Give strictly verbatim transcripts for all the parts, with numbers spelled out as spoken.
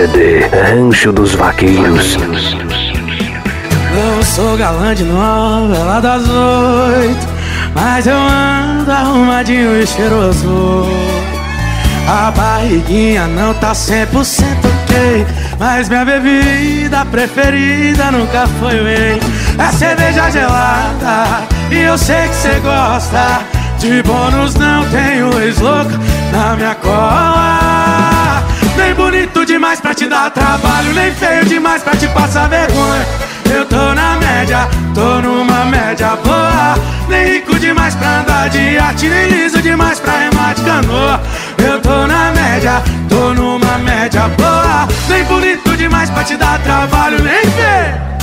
C D Rancho dos Vaqueiros. Não sou galã de novela das oito, mas eu ando arrumadinho e cheiroso. A barriguinha não tá cem por cento ok, mas minha bebida preferida nunca foi whey. É cerveja gelada e eu sei que cê gosta. De bônus não tenho ex-louca na minha cola. Nem bonito demais pra te dar trabalho, nem feio demais pra te passar vergonha. Eu tô na média, tô numa média boa. Nem rico demais pra andar de iate, nem liso demais pra remar de canoa. Eu tô na média, tô numa média boa. Nem bonito demais pra te dar trabalho, nem feio.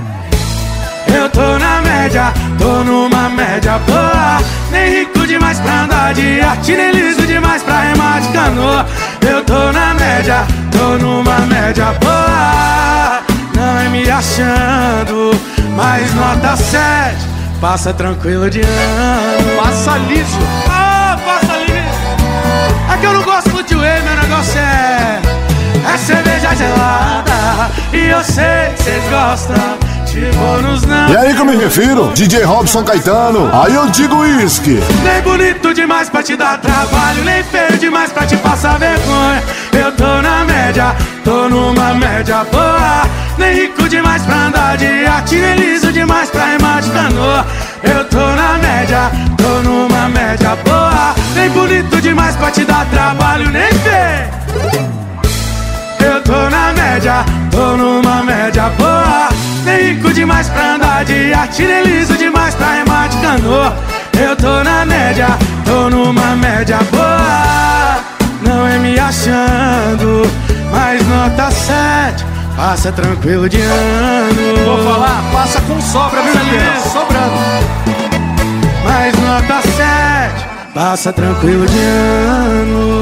Eu tô na média, tô numa média boa. Nem rico demais pra andar de iate, nem liso demais pra remar de canoa. Eu tô na média, tô numa média boa. Não é me achando, mas nota sete. Passa tranquilo de ano. Passa liso. Ah, passa liso. É que eu não gosto muito de whey, meu negócio é É cerveja gelada e eu sei que vocês gostam. De bônus não. E aí que eu me refiro? D J Robson Caetano. Aí eu digo uísque. Nem bonito demais pra te dar trabalho, nem feio demais pra te passar vergonha. Eu tô na média, tô numa média boa. Nem rico demais pra andar de iate, nem liso demais pra remar de canoa. Eu tô na média, tô numa média boa. Nem bonito demais pra te dar trabalho, nem feio. Eu tô na média, tô numa média boa. Nem rico demais pra andar de iate, nem liso demais pra remar de canoa. Eu tô na média, tô numa média boa. Não é me achando, mas nota sete. Passa tranquilo de ano. Vou falar, passa com sobra, viu, Juliano? Sobrando. Mas nota sete. Passa tranquilo de ano.